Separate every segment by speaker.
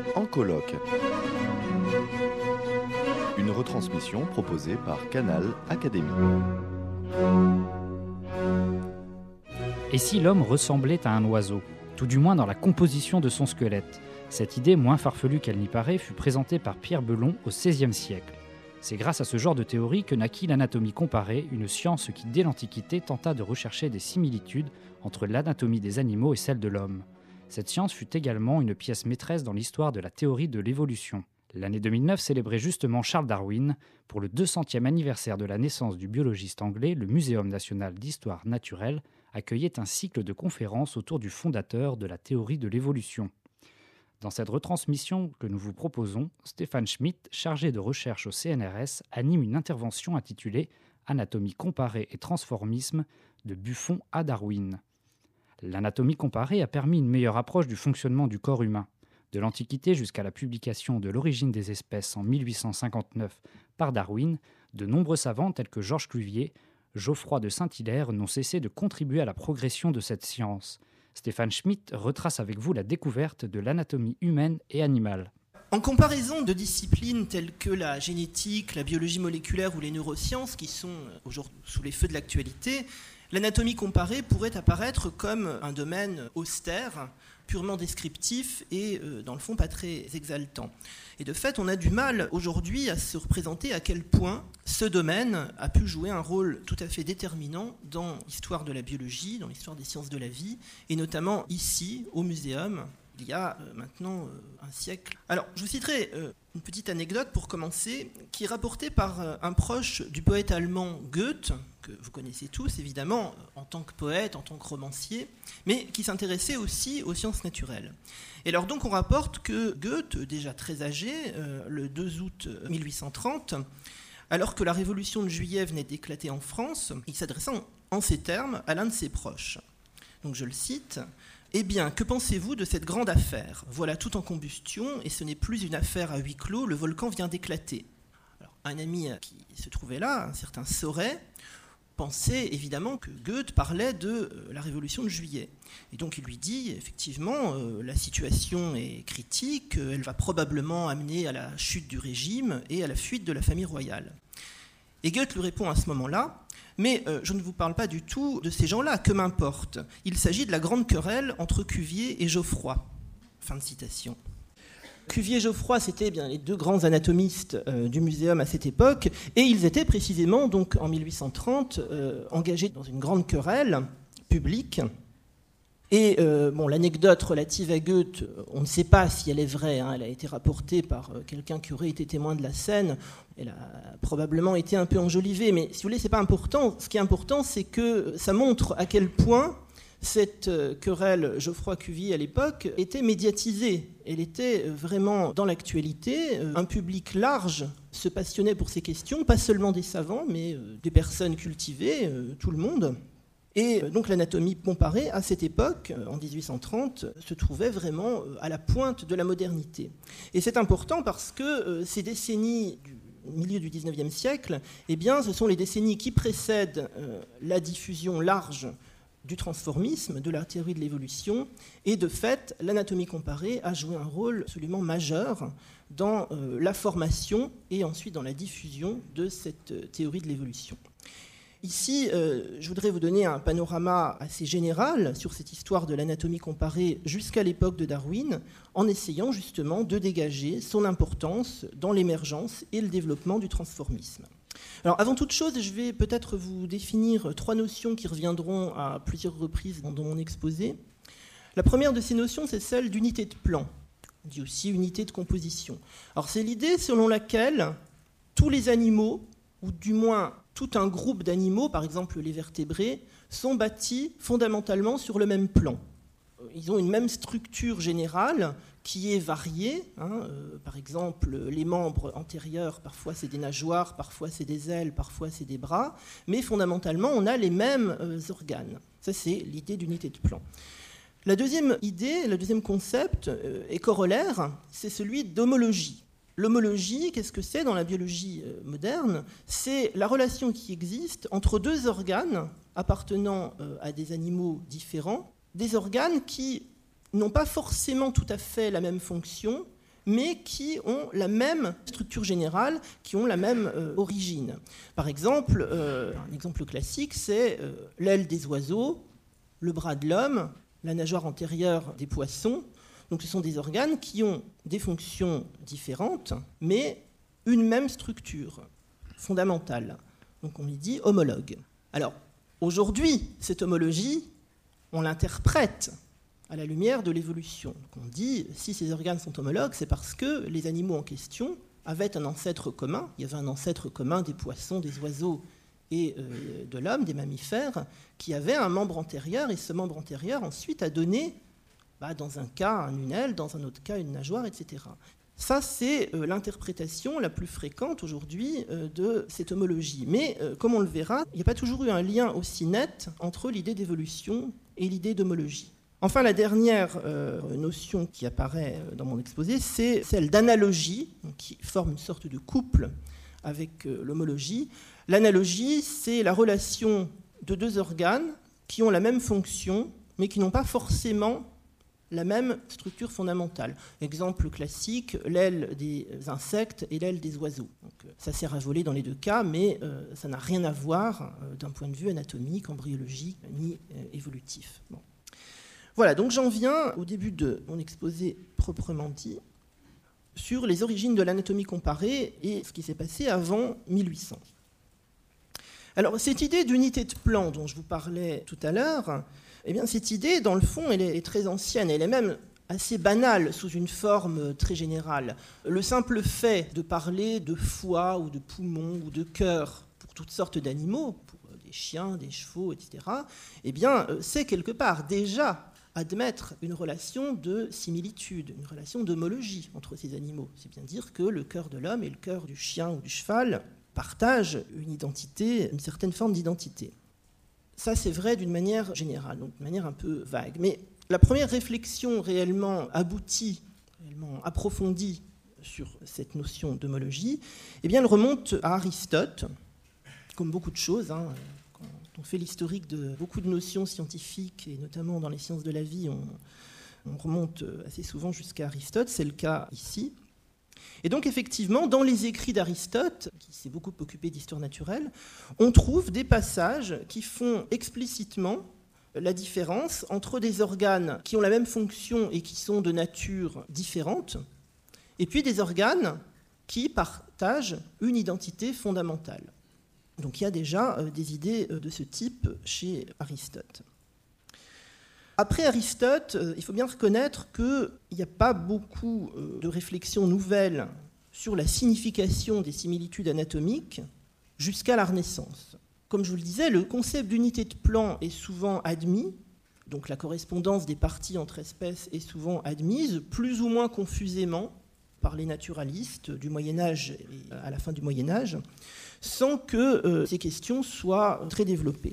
Speaker 1: En colloque. Une retransmission proposée par Canal Académie.
Speaker 2: Et si l'homme ressemblait à un oiseau, tout du moins dans la composition de son squelette? Cette idée, moins farfelue qu'elle n'y paraît, fut présentée par Pierre Belon au XVIe siècle. C'est grâce à ce genre de théorie que naquit l'anatomie comparée, une science qui, dès l'Antiquité, tenta de rechercher des similitudes entre l'anatomie des animaux et celle de l'homme. Cette science fut également une pièce maîtresse dans l'histoire de la théorie de l'évolution. L'année 2009 célébrait justement Charles Darwin. Pour le 200e anniversaire de la naissance du biologiste anglais, le Muséum national d'histoire naturelle accueillait un cycle de conférences autour du fondateur de la théorie de l'évolution. Dans cette retransmission que nous vous proposons, Stéphane Schmitt, chargé de recherche au CNRS, anime une intervention intitulée « Anatomie comparée et transformisme de Buffon à Darwin ». L'anatomie comparée a permis une meilleure approche du fonctionnement du corps humain. De l'Antiquité jusqu'à la publication de L'origine des espèces en 1859 par Darwin, de nombreux savants tels que Georges Cuvier, Geoffroy de Saint-Hilaire n'ont cessé de contribuer à la progression de cette science. Stéphane Schmitt retrace avec vous la découverte de l'anatomie humaine et animale.
Speaker 3: En comparaison de disciplines telles que la génétique, la biologie moléculaire ou les neurosciences, qui sont aujourd'hui sous les feux de l'actualité, l'anatomie comparée pourrait apparaître comme un domaine austère, purement descriptif et, dans le fond, pas très exaltant. Et de fait, on a du mal aujourd'hui à se représenter à quel point ce domaine a pu jouer un rôle tout à fait déterminant dans l'histoire de la biologie, dans l'histoire des sciences de la vie, et notamment ici, au Muséum, il y a maintenant un siècle. Alors, je vous citerai une petite anecdote pour commencer, qui est rapportée par un proche du poète allemand Goethe, que vous connaissez tous évidemment, en tant que poète, en tant que romancier, mais qui s'intéressait aussi aux sciences naturelles. Et alors donc on rapporte que Goethe, déjà très âgé, le 2 août 1830, alors que la révolution de Juillet venait d'éclater en France, il s'adressa en ces termes à l'un de ses proches. Donc je le cite. « Eh bien, que pensez-vous de cette grande affaire? Voilà tout en combustion, et ce n'est plus une affaire à huis clos, le volcan vient d'éclater. » Alors, un ami qui se trouvait là, un certain Sauret, pensait évidemment que Goethe parlait de la Révolution de Juillet. Et donc il lui dit, effectivement, la situation est critique, elle va probablement amener à la chute du régime et à la fuite de la famille royale. Et Goethe lui répond à ce moment-là, mais je ne vous parle pas du tout de ces gens-là, que m'importe. Il s'agit de la grande querelle entre Cuvier et Geoffroy. Fin de citation. Cuvier et Geoffroy, c'était bien les deux grands anatomistes du Muséum à cette époque, et ils étaient précisément, donc, en 1830, engagés dans une grande querelle publique. Et l'anecdote relative à Goethe, on ne sait pas si elle est vraie, elle a été rapportée par quelqu'un qui aurait été témoin de la scène, elle a probablement été un peu enjolivée, mais si vous voulez, c'est pas important. Ce qui est important, c'est que ça montre à quel point cette querelle Geoffroy-Cuvier à l'époque était médiatisée. Elle était vraiment dans l'actualité. Un public large se passionnait pour ces questions, pas seulement des savants, mais des personnes cultivées, tout le monde. Et donc l'anatomie comparée, à cette époque, en 1830, se trouvait vraiment à la pointe de la modernité. Et c'est important parce que ces décennies du milieu du XIXe siècle, eh bien, ce sont les décennies qui précèdent la diffusion large du transformisme, de la théorie de l'évolution, et de fait, l'anatomie comparée a joué un rôle absolument majeur dans la formation et ensuite dans la diffusion de cette théorie de l'évolution. Ici, je voudrais vous donner un panorama assez général sur cette histoire de l'anatomie comparée jusqu'à l'époque de Darwin, en essayant justement de dégager son importance dans l'émergence et le développement du transformisme. Alors, avant toute chose, je vais peut-être vous définir 3 notions qui reviendront à plusieurs reprises dans mon exposé. La première de ces notions, c'est celle d'unité de plan, on dit aussi unité de composition. Alors, c'est l'idée selon laquelle tous les animaux, ou du moins tout un groupe d'animaux, par exemple les vertébrés, sont bâtis fondamentalement sur le même plan. Ils ont une même structure générale qui est variée. Par exemple, les membres antérieurs, parfois c'est des nageoires, parfois c'est des ailes, parfois c'est des bras, mais fondamentalement on a les mêmes organes. Ça, c'est l'idée d'unité de plan. La deuxième idée, le deuxième concept est corollaire, c'est celui d'homologie. L'homologie, qu'est-ce que c'est dans la biologie moderne? C'est la relation qui existe entre deux organes appartenant à des animaux différents, des organes qui n'ont pas forcément tout à fait la même fonction, mais qui ont la même structure générale, qui ont la même origine. Par exemple, un exemple classique, c'est l'aile des oiseaux, le bras de l'homme, la nageure antérieure des poissons. Donc ce sont des organes qui ont des fonctions différentes, mais une même structure fondamentale. Donc on y dit homologue. Alors aujourd'hui, cette homologie, on l'interprète à la lumière de l'évolution. Donc on dit, si ces organes sont homologues, c'est parce que les animaux en question avaient un ancêtre commun. Il y avait un ancêtre commun des poissons, des oiseaux et de l'homme, des mammifères, qui avait un membre antérieur, et ce membre antérieur ensuite a donné, dans un cas, une aile, dans un autre cas, une nageoire, etc. Ça, c'est l'interprétation la plus fréquente aujourd'hui de cette homologie. Mais, comme on le verra, il n'y a pas toujours eu un lien aussi net entre l'idée d'évolution et l'idée d'homologie. Enfin, la dernière notion qui apparaît dans mon exposé, c'est celle d'analogie, qui forme une sorte de couple avec l'homologie. L'analogie, c'est la relation de deux organes qui ont la même fonction, mais qui n'ont pas forcément la même structure fondamentale. Exemple classique, l'aile des insectes et l'aile des oiseaux. Donc, ça sert à voler dans les deux cas, mais ça n'a rien à voir d'un point de vue anatomique, embryologique, ni évolutif. Bon. Voilà, donc j'en viens au début de mon exposé proprement dit, sur les origines de l'anatomie comparée et ce qui s'est passé avant 1800. Alors, cette idée d'unité de plan dont je vous parlais tout à l'heure, eh bien, cette idée, dans le fond, elle est très ancienne, elle est même assez banale sous une forme très générale. Le simple fait de parler de foie ou de poumon ou de cœur pour toutes sortes d'animaux, pour des chiens, des chevaux, etc., eh bien, c'est quelque part déjà admettre une relation de similitude, une relation d'homologie entre ces animaux. C'est bien dire que le cœur de l'homme et le cœur du chien ou du cheval partagent une identité, une certaine forme d'identité. Ça, c'est vrai d'une manière générale, donc d'une manière un peu vague. Mais la première réflexion réellement aboutie, réellement approfondie sur cette notion d'homologie, eh bien, elle remonte à Aristote, comme beaucoup de choses. Quand on fait l'historique de beaucoup de notions scientifiques, et notamment dans les sciences de la vie, on remonte assez souvent jusqu'à Aristote, c'est le cas ici. Et donc effectivement, dans les écrits d'Aristote, qui s'est beaucoup occupé d'histoire naturelle, on trouve des passages qui font explicitement la différence entre des organes qui ont la même fonction et qui sont de nature différente, et puis des organes qui partagent une identité fondamentale. Donc il y a déjà des idées de ce type chez Aristote. Après Aristote, il faut bien reconnaître qu'il n'y a pas beaucoup de réflexions nouvelles sur la signification des similitudes anatomiques jusqu'à la Renaissance. Comme je vous le disais, le concept d'unité de plan est souvent admis, donc la correspondance des parties entre espèces est souvent admise, plus ou moins confusément par les naturalistes du Moyen-Âge et à la fin du Moyen-Âge, sans que ces questions soient très développées.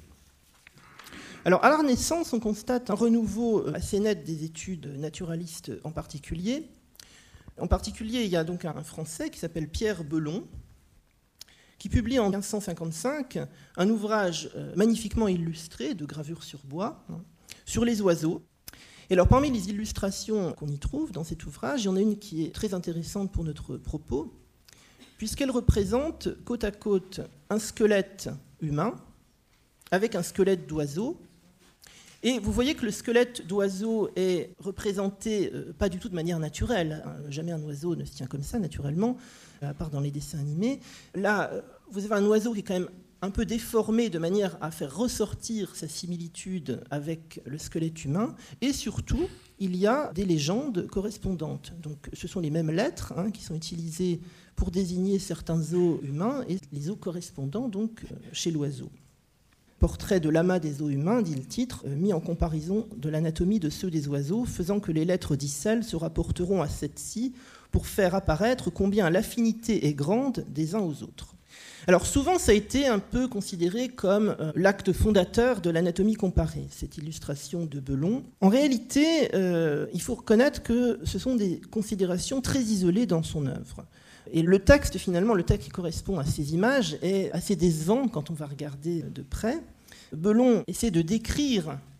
Speaker 3: Alors, à la Renaissance, on constate un renouveau assez net des études naturalistes en particulier. En particulier, il y a donc un Français qui s'appelle Pierre Belon, qui publie en 1555 un ouvrage magnifiquement illustré de gravures sur bois, sur les oiseaux. Et alors, parmi les illustrations qu'on y trouve dans cet ouvrage, il y en a une qui est très intéressante pour notre propos, puisqu'elle représente côte à côte un squelette humain avec un squelette d'oiseau. Et vous voyez que le squelette d'oiseau est représenté pas du tout de manière naturelle. Jamais un oiseau ne se tient comme ça, naturellement, à part dans les dessins animés. Là, vous avez un oiseau qui est quand même un peu déformé de manière à faire ressortir sa similitude avec le squelette humain. Et surtout, il y a des légendes correspondantes. Donc, ce sont les mêmes lettres qui sont utilisées pour désigner certains os humains et les os correspondants donc, chez l'oiseau. Portrait de l'amas des os humains, dit le titre, mis en comparaison de l'anatomie de ceux des oiseaux, faisant que les lettres d'Icelle se rapporteront à celle-ci pour faire apparaître combien l'affinité est grande des uns aux autres. Alors souvent, ça a été un peu considéré comme l'acte fondateur de l'anatomie comparée, cette illustration de Belon. En réalité, il faut reconnaître que ce sont des considérations très isolées dans son œuvre. Et le texte, finalement, le texte qui correspond à ces images est assez décevant quand on va regarder de près. Belon essaie de décrire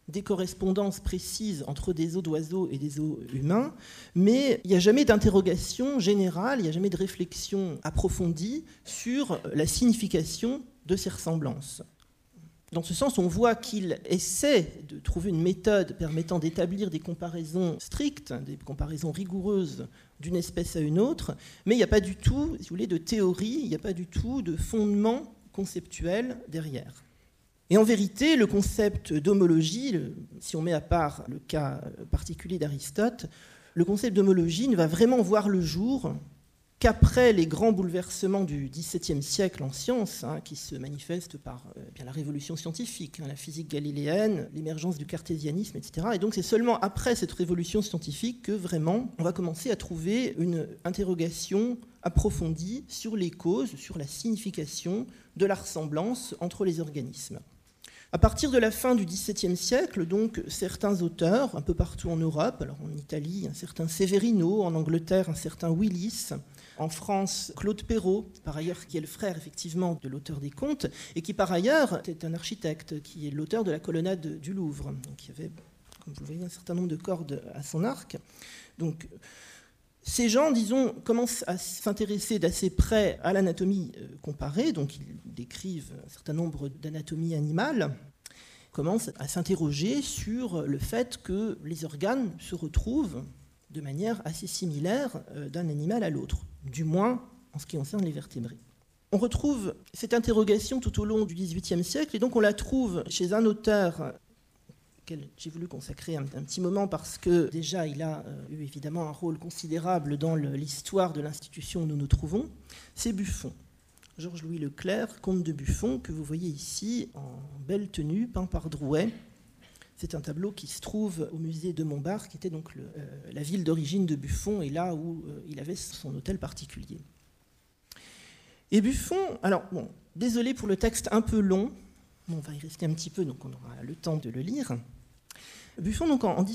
Speaker 3: des correspondances précises entre des os d'oiseaux et des os humains, mais il n'y a jamais d'interrogation générale, il n'y a jamais de réflexion approfondie sur la signification de ces ressemblances. Dans ce sens, on voit qu'il essaie de trouver une méthode permettant d'établir des comparaisons strictes, des comparaisons rigoureuses d'une espèce à une autre, mais il n'y a pas du tout, si vous voulez, de théorie, il n'y a pas du tout de fondement conceptuel derrière. Et en vérité, le concept d'homologie, si on met à part le cas particulier d'Aristote, le concept d'homologie ne va vraiment voir le jour qu'après les grands bouleversements du XVIIe siècle en sciences, qui se manifestent par la révolution scientifique, la physique galiléenne, l'émergence du cartésianisme, etc. Et donc c'est seulement après cette révolution scientifique que vraiment on va commencer à trouver une interrogation approfondie sur les causes, sur la signification de la ressemblance entre les organismes. À partir de la fin du XVIIe siècle, donc, certains auteurs, un peu partout en Europe, alors en Italie, un certain Severino, en Angleterre, un certain Willis, en France, Claude Perrault, par ailleurs, qui est le frère, effectivement, de l'auteur des Contes, et qui, par ailleurs, est un architecte, qui est l'auteur de la colonnade du Louvre. Donc, il y avait, comme vous le voyez, un certain nombre de cordes à son arc. Donc, ces gens, disons, commencent à s'intéresser d'assez près à l'anatomie comparée, donc ils décrivent un certain nombre d'anatomies animales, commencent à s'interroger sur le fait que les organes se retrouvent de manière assez similaire d'un animal à l'autre, du moins en ce qui concerne les vertébrés. On retrouve cette interrogation tout au long du XVIIIe siècle, et donc on la trouve chez un auteur auquel j'ai voulu consacrer un petit moment parce que déjà il a eu évidemment un rôle considérable dans l'histoire de l'institution où nous nous trouvons, c'est Buffon. Georges-Louis Leclerc, comte de Buffon, que vous voyez ici en belle tenue, peint par Drouet. C'est un tableau qui se trouve au musée de Montbard, qui était donc la ville d'origine de Buffon, et là où il avait son hôtel particulier. Et Buffon, alors bon, désolé pour le texte un peu long, on va y rester un petit peu, donc on aura le temps de le lire. Buffon, donc, en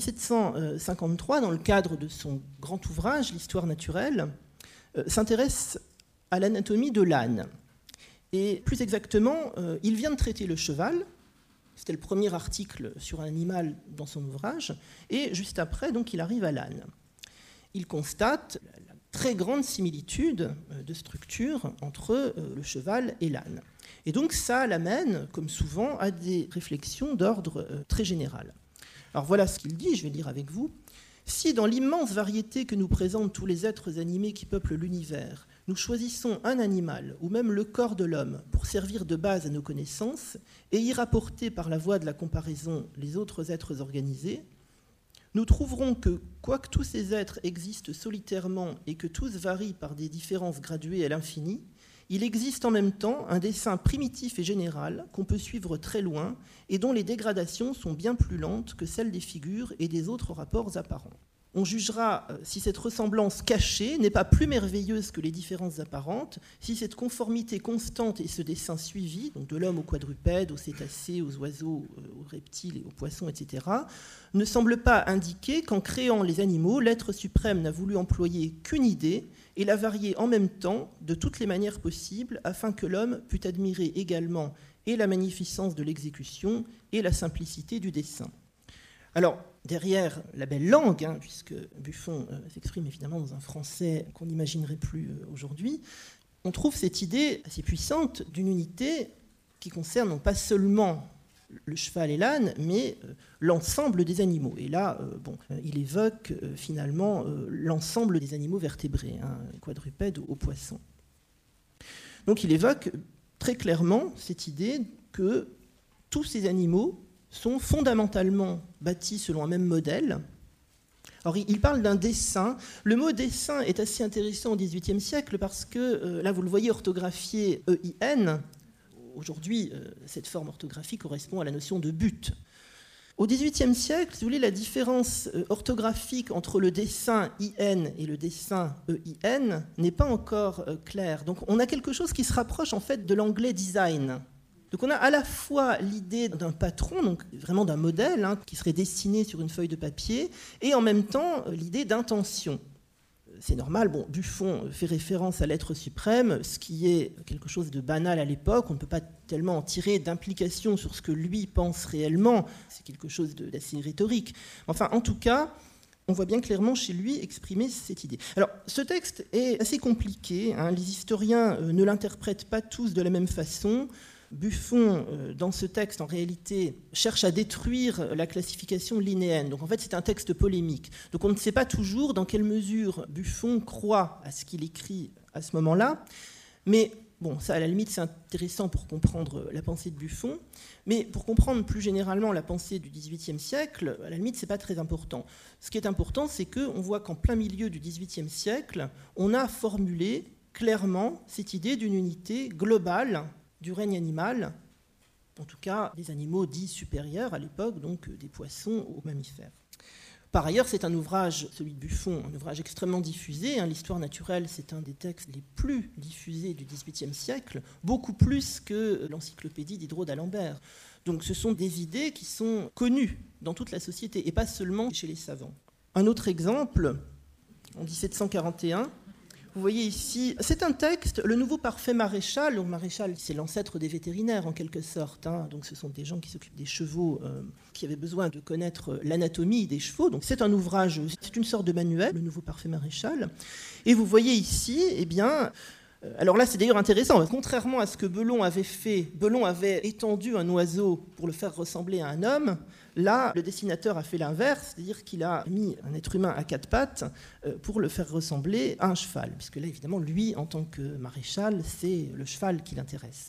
Speaker 3: 1753, dans le cadre de son grand ouvrage, l'Histoire naturelle, s'intéresse à l'anatomie de l'âne. Et plus exactement, il vient de traiter le cheval. C'était le premier article sur un animal dans son ouvrage. Et juste après, donc, il arrive à l'âne. Il constate la très grande similitude de structure entre le cheval et l'âne. Et donc ça l'amène, comme souvent, à des réflexions d'ordre très général. Alors voilà ce qu'il dit, je vais lire avec vous. « Si dans l'immense variété que nous présentent tous les êtres animés qui peuplent l'univers, nous choisissons un animal, ou même le corps de l'homme, pour servir de base à nos connaissances, et y rapporter par la voie de la comparaison les autres êtres organisés, nous trouverons que, quoique tous ces êtres existent solitairement et que tous varient par des différences graduées à l'infini, il existe en même temps un dessin primitif et général qu'on peut suivre très loin et dont les dégradations sont bien plus lentes que celles des figures et des autres rapports apparents. On jugera si cette ressemblance cachée n'est pas plus merveilleuse que les différences apparentes, si cette conformité constante et ce dessin suivi, donc de l'homme au quadrupède, aux cétacés, aux oiseaux, aux reptiles et aux poissons, etc., ne semble pas indiquer qu'en créant les animaux, l'être suprême n'a voulu employer qu'une idée et la varier en même temps de toutes les manières possibles afin que l'homme pût admirer également et la magnificence de l'exécution et la simplicité du dessin. Alors, derrière la belle langue, puisque Buffon s'exprime évidemment dans un français qu'on n'imaginerait plus aujourd'hui, on trouve cette idée assez puissante d'une unité qui concerne non pas seulement le cheval et l'âne, mais l'ensemble des animaux. Et là, il évoque finalement l'ensemble des animaux vertébrés, quadrupèdes aux poissons. Donc il évoque très clairement cette idée que tous ces animaux sont fondamentalement bâtis selon un même modèle. Alors, il parle d'un dessin. Le mot dessin est assez intéressant au XVIIIe siècle parce que, là, vous le voyez orthographié EIN. Aujourd'hui, cette forme orthographique correspond à la notion de but. Au XVIIIe siècle, si vous voulez, la différence orthographique entre le dessin IN et le dessin EIN n'est pas encore claire. Donc, on a quelque chose qui se rapproche en fait de l'anglais design. Donc on a à la fois l'idée d'un patron, donc vraiment d'un modèle qui serait dessiné sur une feuille de papier, et en même temps l'idée d'intention. c'est normal. Bon, Buffon fait référence à l'être suprême, ce qui est quelque chose de banal à l'époque. On ne peut pas tellement en tirer d'implication sur ce que lui pense réellement. C'est quelque chose d'assez rhétorique. Enfin, en tout cas, on voit bien clairement chez lui exprimer cette idée. Alors, ce texte est assez compliqué. Les historiens ne l'interprètent pas tous de la même façon. Buffon, dans ce texte, en réalité, cherche à détruire la classification linnéenne. Donc, en fait, c'est un texte polémique. Donc, on ne sait pas toujours dans quelle mesure Buffon croit à ce qu'il écrit à ce moment-là. Mais, bon, ça, à la limite, c'est intéressant pour comprendre la pensée de Buffon. Mais pour comprendre plus généralement la pensée du XVIIIe siècle, à la limite, ce n'est pas très important. Ce qui est important, c'est qu'on voit qu'en plein milieu du XVIIIe siècle, on a formulé clairement cette idée d'une unité globale du règne animal, en tout cas des animaux dits supérieurs à l'époque, donc des poissons aux mammifères. Par ailleurs, c'est un ouvrage, celui de Buffon, un ouvrage extrêmement diffusé. L'Histoire naturelle, c'est un des textes les plus diffusés du XVIIIe siècle, beaucoup plus que l'encyclopédie Diderot d'Alembert. Donc ce sont des idées qui sont connues dans toute la société, et pas seulement chez les savants. Un autre exemple, en 1741, vous voyez ici, c'est un texte, le nouveau parfait maréchal. Donc maréchal, c'est l'ancêtre des vétérinaires en quelque sorte. Donc ce sont des gens qui s'occupent des chevaux, qui avaient besoin de connaître l'anatomie des chevaux. Donc c'est un ouvrage, c'est une sorte de manuel, le nouveau parfait maréchal. Et vous voyez ici, eh bien, alors là c'est d'ailleurs intéressant, parce que contrairement à ce que Belon avait fait, Belon avait étendu un oiseau pour le faire ressembler à un homme. Là, le dessinateur a fait l'inverse, c'est-à-dire qu'il a mis un être humain à 4 pattes pour le faire ressembler à un cheval, puisque là, évidemment, lui, en tant que maréchal, c'est le cheval qui l'intéresse.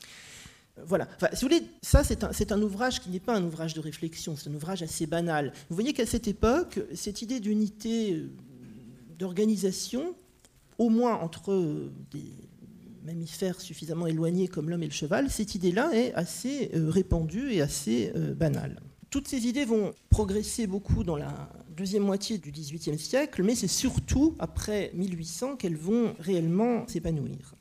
Speaker 3: Voilà. Enfin, si vous voulez, ça, c'est un ouvrage qui n'est pas un ouvrage de réflexion, c'est un ouvrage assez banal. Vous voyez qu'à cette époque, cette idée d'unité d'organisation, au moins entre des mammifères suffisamment éloignés comme l'homme et le cheval, cette idée-là est assez répandue et assez banale. Toutes ces idées vont progresser beaucoup dans la deuxième moitié du XVIIIe siècle, mais c'est surtout après 1800 qu'elles vont réellement s'épanouir.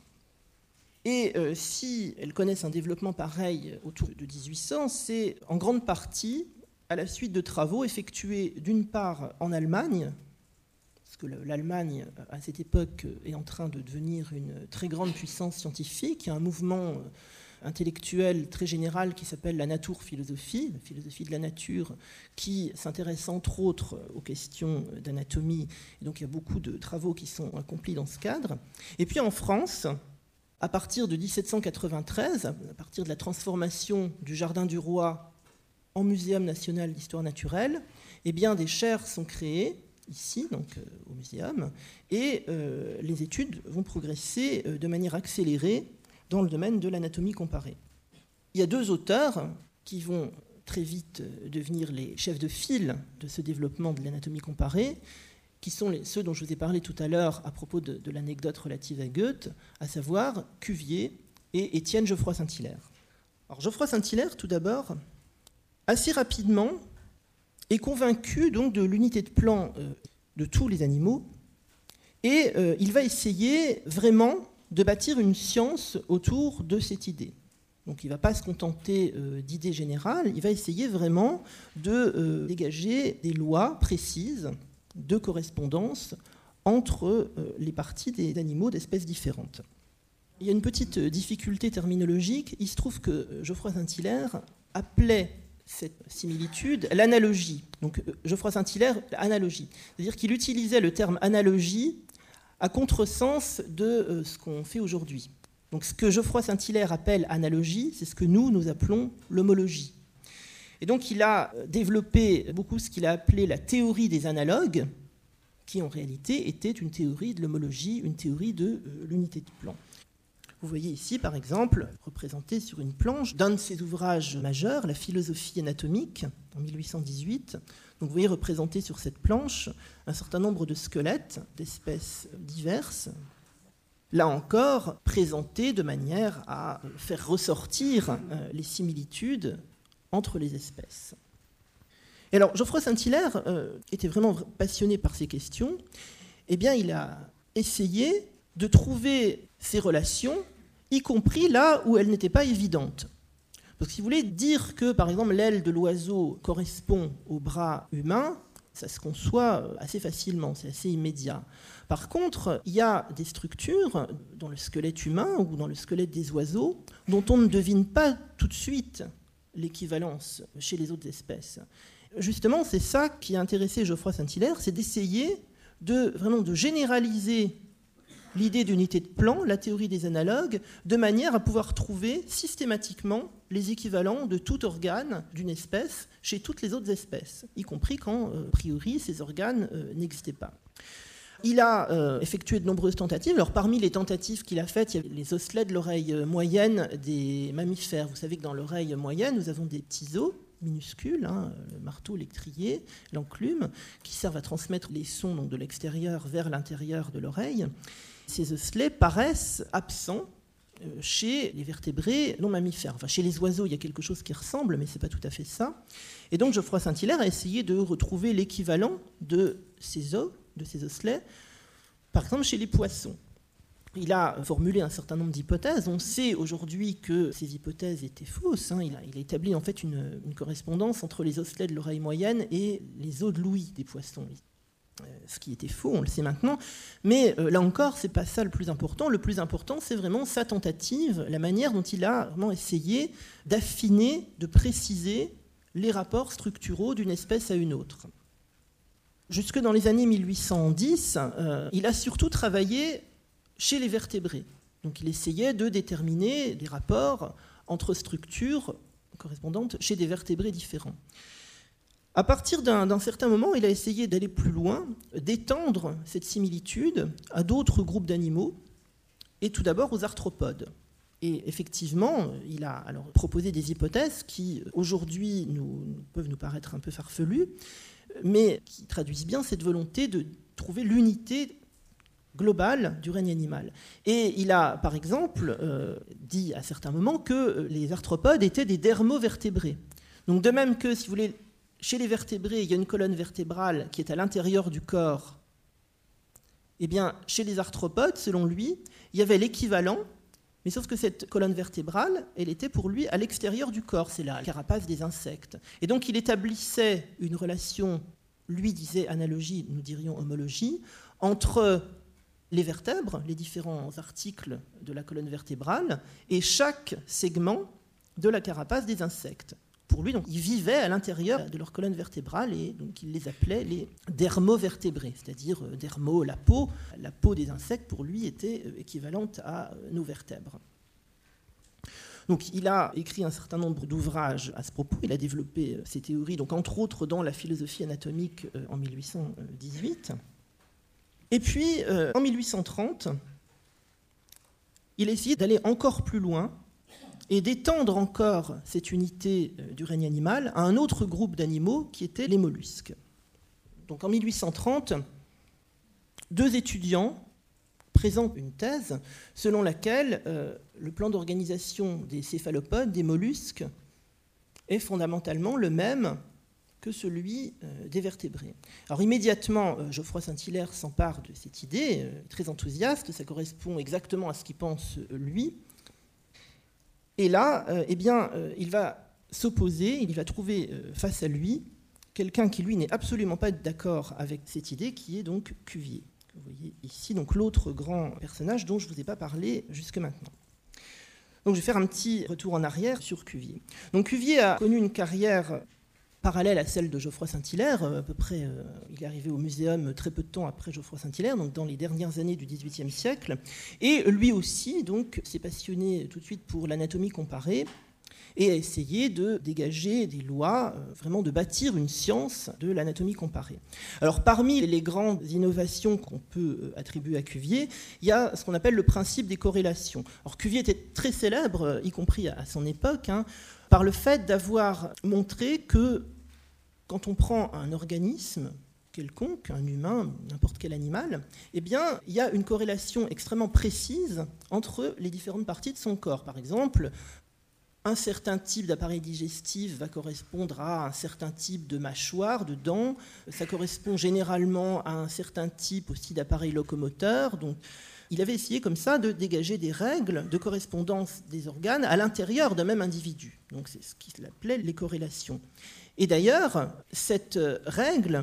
Speaker 3: Et si elles connaissent un développement pareil autour de 1800, c'est en grande partie à la suite de travaux effectués d'une part en Allemagne, parce que l'Allemagne, à cette époque, est en train de devenir une très grande puissance scientifique. Il y a un mouvement intellectuel très général qui s'appelle la Naturphilosophie, la philosophie de la nature, qui s'intéresse entre autres aux questions d'anatomie. Et donc il y a beaucoup de travaux qui sont accomplis dans ce cadre. Et puis en France, à partir de 1793, à partir de la transformation du Jardin du Roi en Muséum national d'histoire naturelle, eh bien des chaires sont créées ici, donc au muséum, et les études vont progresser de manière accélérée dans le domaine de l'anatomie comparée. Il y a 2 auteurs qui vont très vite devenir les chefs de file de ce développement de l'anatomie comparée, qui sont ceux dont je vous ai parlé tout à l'heure à propos de l'anecdote relative à Goethe, à savoir Cuvier et Étienne Geoffroy Saint-Hilaire. Alors Geoffroy Saint-Hilaire, tout d'abord, assez rapidement, est convaincu donc de l'unité de plan de tous les animaux, et il va essayer vraiment de bâtir une science autour de cette idée. Donc il ne va pas se contenter d'idées générales, il va essayer vraiment de dégager des lois précises de correspondance entre les parties des animaux d'espèces différentes. Il y a une petite difficulté terminologique. Il se trouve que Geoffroy Saint-Hilaire appelait cette similitude l'analogie. Donc Geoffroy Saint-Hilaire, analogie. C'est-à-dire qu'il utilisait le terme analogie à contresens de ce qu'on fait aujourd'hui. Donc ce que Geoffroy Saint-Hilaire appelle analogie, c'est ce que nous appelons l'homologie. Et donc il a développé beaucoup ce qu'il a appelé la théorie des analogues, qui en réalité était une théorie de l'homologie, une théorie de l'unité de plan. Vous voyez ici, par exemple, représenté sur une planche d'un de ses ouvrages majeurs, La philosophie anatomique, en 1818. Donc vous voyez représenté sur cette planche un certain nombre de squelettes d'espèces diverses, là encore présentés de manière à faire ressortir les similitudes entre les espèces. Et alors, Geoffroy Saint-Hilaire était vraiment passionné par ces questions. Eh bien, il a essayé de trouver ces relations, y compris là où elles n'étaient pas évidentes. Parce que si vous voulez dire que, par exemple, l'aile de l'oiseau correspond au bras humain, Ça se conçoit assez facilement, c'est assez immédiat. Par contre, il y a des structures dans le squelette humain ou dans le squelette des oiseaux dont on ne devine pas tout de suite l'équivalence chez les autres espèces. Justement, c'est ça qui a intéressé Geoffroy Saint-Hilaire, c'est d'essayer vraiment de généraliser l'idée d'unité de plan, la théorie des analogues, de manière à pouvoir trouver systématiquement les équivalents de tout organe d'une espèce chez toutes les autres espèces, y compris quand, a priori, ces organes n'existaient pas. Il a effectué de nombreuses tentatives. Alors, parmi les tentatives qu'il a faites, il y a les osselets de l'oreille moyenne des mammifères. Vous savez que dans l'oreille moyenne, nous avons des petits os minuscules, le marteau, l'étrier, l'enclume, qui servent à transmettre les sons donc, de l'extérieur vers l'intérieur de l'oreille. Ces osselets paraissent absents chez les vertébrés non mammifères. Enfin, chez les oiseaux, il y a quelque chose qui ressemble, mais ce n'est pas tout à fait ça. Et donc, Geoffroy Saint-Hilaire a essayé de retrouver l'équivalent de ces os, de ces osselets, par exemple chez les poissons. Il a formulé un certain nombre d'hypothèses. On sait aujourd'hui que ces hypothèses étaient fausses. Il a établi en fait une correspondance entre les osselets de l'oreille moyenne et les os de l'ouïe des poissons. Ce qui était faux, on le sait maintenant. Mais là encore, ce n'est pas ça le plus important. Le plus important, c'est vraiment sa tentative, la manière dont il a vraiment essayé d'affiner, de préciser les rapports structuraux d'une espèce à une autre. Jusque dans les années 1810, il a surtout travaillé chez les vertébrés. Donc il essayait de déterminer des rapports entre structures correspondantes chez des vertébrés différents. À partir d'un certain moment, il a essayé d'aller plus loin, d'étendre cette similitude à d'autres groupes d'animaux, et tout d'abord aux arthropodes. Et effectivement, il a alors proposé des hypothèses qui, aujourd'hui, peuvent nous paraître un peu farfelues, mais qui traduisent bien cette volonté de trouver l'unité globale du règne animal. Et il a, par exemple, dit à certains moments que les arthropodes étaient des dermovertébrés. Donc de même que, si vous voulez, chez les vertébrés, il y a une colonne vertébrale qui est à l'intérieur du corps, eh bien, chez les arthropodes, selon lui, il y avait l'équivalent, mais sauf que cette colonne vertébrale, elle était pour lui à l'extérieur du corps, c'est la carapace des insectes. Et donc il établissait une relation, lui disait analogie, nous dirions homologie, entre les vertèbres, les différents articles de la colonne vertébrale, et chaque segment de la carapace des insectes. Pour lui, donc, ils vivaient à l'intérieur de leur colonne vertébrale et donc il les appelait les dermovertébrés, c'est-à-dire dermo, la peau des insectes pour lui était équivalente à nos vertèbres. Donc il a écrit un certain nombre d'ouvrages à ce propos, il a développé ses théories, donc, entre autres dans la philosophie anatomique en 1818. Et puis en 1830, il a essayé d'aller encore plus loin et d'étendre encore cette unité du règne animal à un autre groupe d'animaux qui étaient les mollusques. Donc en 1830, 2 étudiants présentent une thèse selon laquelle le plan d'organisation des céphalopodes, des mollusques, est fondamentalement le même que celui des vertébrés. Alors immédiatement, Geoffroy Saint-Hilaire s'empare de cette idée, très enthousiaste, ça correspond exactement à ce qu'il pense lui. Et là, il va s'opposer, il va trouver face à lui quelqu'un qui, lui, n'est absolument pas d'accord avec cette idée, qui est donc Cuvier. Vous voyez ici donc l'autre grand personnage dont je ne vous ai pas parlé jusque maintenant. Donc je vais faire un petit retour en arrière sur Cuvier. Donc Cuvier a connu une carrière parallèle à celle de Geoffroy Saint-Hilaire, à peu près, il est arrivé au muséum très peu de temps après Geoffroy Saint-Hilaire, donc dans les dernières années du XVIIIe siècle, et lui aussi donc s'est passionné tout de suite pour l'anatomie comparée et a essayé de dégager des lois, vraiment de bâtir une science de l'anatomie comparée. Alors parmi les grandes innovations qu'on peut attribuer à Cuvier, il y a ce qu'on appelle le principe des corrélations. Alors Cuvier était très célèbre, y compris à son époque, par le fait d'avoir montré que quand on prend un organisme quelconque, un humain, n'importe quel animal, eh bien, il y a une corrélation extrêmement précise entre les différentes parties de son corps. Par exemple, un certain type d'appareil digestif va correspondre à un certain type de mâchoire, de dents. Ça correspond généralement à un certain type aussi d'appareil locomoteur. Donc, il avait essayé comme ça de dégager des règles de correspondance des organes à l'intérieur d'un même individu. Donc c'est ce qu'il appelait les corrélations. Et d'ailleurs, cette règle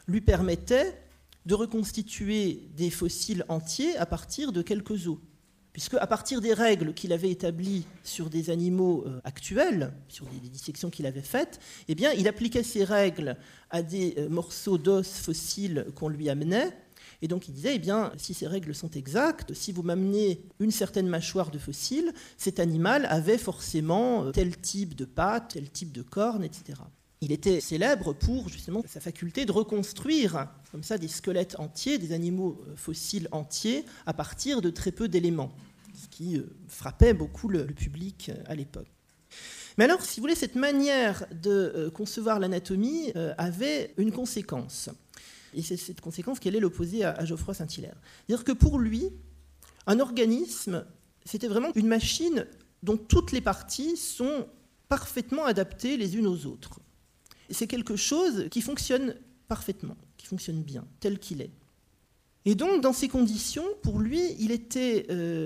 Speaker 3: lui permettait de reconstituer des fossiles entiers à partir de quelques os. Puisque à partir des règles qu'il avait établies sur des animaux actuels, sur des dissections qu'il avait faites, eh bien, il appliquait ces règles à des morceaux d'os fossiles qu'on lui amenait. Et donc il disait, eh bien, si ces règles sont exactes, si vous m'amenez une certaine mâchoire de fossile, cet animal avait forcément tel type de pattes, tel type de cornes, etc. Il était célèbre pour justement sa faculté de reconstruire comme ça des squelettes entiers, des animaux fossiles entiers, à partir de très peu d'éléments, ce qui frappait beaucoup le public à l'époque. Mais alors, si vous voulez, cette manière de concevoir l'anatomie avait une conséquence. Et c'est cette conséquence qui allait l'opposer à Geoffroy Saint-Hilaire. C'est-à-dire que pour lui, un organisme, c'était vraiment une machine dont toutes les parties sont parfaitement adaptées les unes aux autres. Et c'est quelque chose qui fonctionne parfaitement, qui fonctionne bien, tel qu'il est. Et donc, dans ces conditions, pour lui, il était...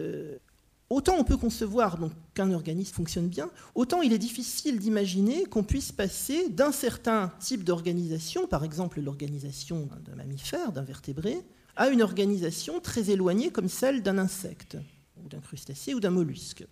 Speaker 3: autant on peut concevoir donc, qu'un organisme fonctionne bien, autant il est difficile d'imaginer qu'on puisse passer d'un certain type d'organisation, par exemple l'organisation d'un mammifère, d'un vertébré, à une organisation très éloignée comme celle d'un insecte, ou d'un crustacé, ou d'un mollusque.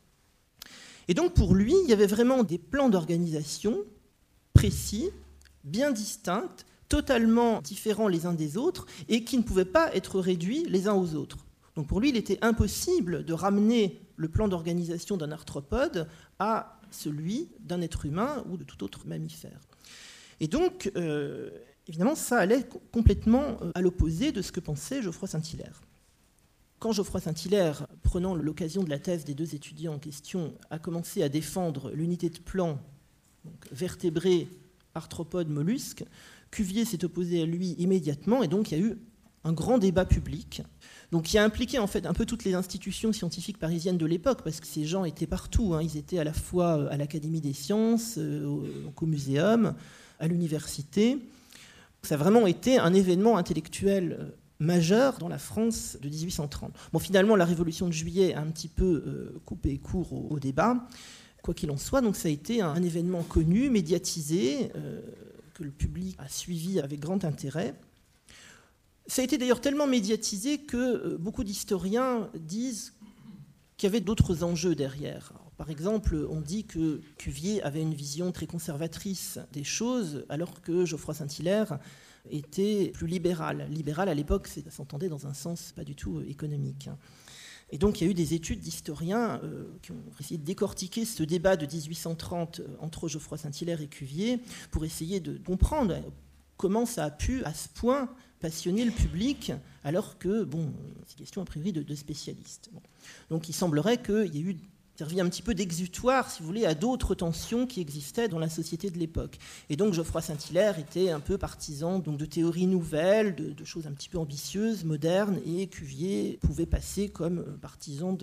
Speaker 3: Et donc pour lui, il y avait vraiment des plans d'organisation précis, bien distincts, totalement différents les uns des autres, et qui ne pouvaient pas être réduits les uns aux autres. Donc pour lui, il était impossible de ramener le plan d'organisation d'un arthropode à celui d'un être humain ou de tout autre mammifère. Et donc, évidemment, ça allait complètement à l'opposé de ce que pensait Geoffroy Saint-Hilaire. Quand Geoffroy Saint-Hilaire, prenant l'occasion de la thèse des deux étudiants en question, a commencé à défendre l'unité de plan donc vertébré, arthropode, mollusque, Cuvier s'est opposé à lui immédiatement, et donc il y a eu un grand débat public, donc qui a impliqué en fait un peu toutes les institutions scientifiques parisiennes de l'époque, parce que ces gens étaient partout, ils étaient à la fois à l'Académie des sciences, au muséum, à l'université. Ça a vraiment été un événement intellectuel majeur dans la France de 1830. Bon, finalement, la Révolution de Juillet a un petit peu coupé court au débat. Quoi qu'il en soit, donc ça a été un événement connu, médiatisé, que le public a suivi avec grand intérêt. Ça a été d'ailleurs tellement médiatisé que beaucoup d'historiens disent qu'il y avait d'autres enjeux derrière. Alors, par exemple, on dit que Cuvier avait une vision très conservatrice des choses, alors que Geoffroy Saint-Hilaire était plus libéral. Libéral, à l'époque, ça s'entendait dans un sens pas du tout économique. Et donc il y a eu des études d'historiens qui ont essayé de décortiquer ce débat de 1830 entre Geoffroy Saint-Hilaire et Cuvier pour essayer de comprendre comment ça a pu, à ce point, passionner le public, alors que, bon, c'est question a priori de spécialistes. Bon. Donc il semblerait qu'il y ait eu servi un petit peu d'exutoire, si vous voulez, à d'autres tensions qui existaient dans la société de l'époque. Et donc Geoffroy Saint-Hilaire était un peu partisan donc, de théories nouvelles, de choses un petit peu ambitieuses, modernes, et Cuvier pouvait passer comme partisan